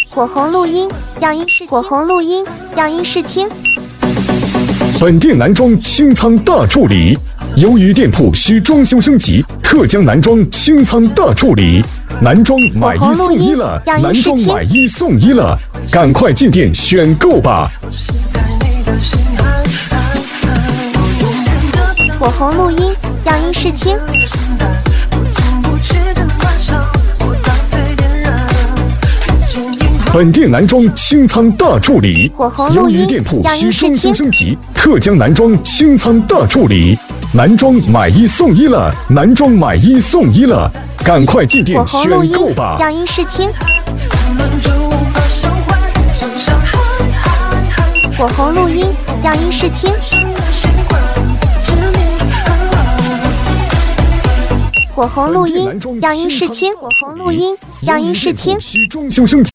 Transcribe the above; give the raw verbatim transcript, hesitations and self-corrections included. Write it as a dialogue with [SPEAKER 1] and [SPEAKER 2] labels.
[SPEAKER 1] 火红录音，样音试火红录音，样音试听。
[SPEAKER 2] 本店男装清仓大处理，由于店铺需装修升级，特将男装清仓大处理。男装买一送一了，男装买一送一了，赶快进店选购吧！
[SPEAKER 1] 火红录音，样音试听。
[SPEAKER 2] 本店男装清仓大处理，
[SPEAKER 1] 火红录音，
[SPEAKER 2] 由于店铺需装修
[SPEAKER 1] 样音试听。
[SPEAKER 2] 升级，特将男装清仓大处理。男装买一送一了，男装买一送一了，赶快进店
[SPEAKER 1] 火红录音，
[SPEAKER 2] 选购吧！
[SPEAKER 1] 样音试听。火红录音，样音试听。火红录音，样音试听。火红录音，样音试听。
[SPEAKER 2] 需装修升级。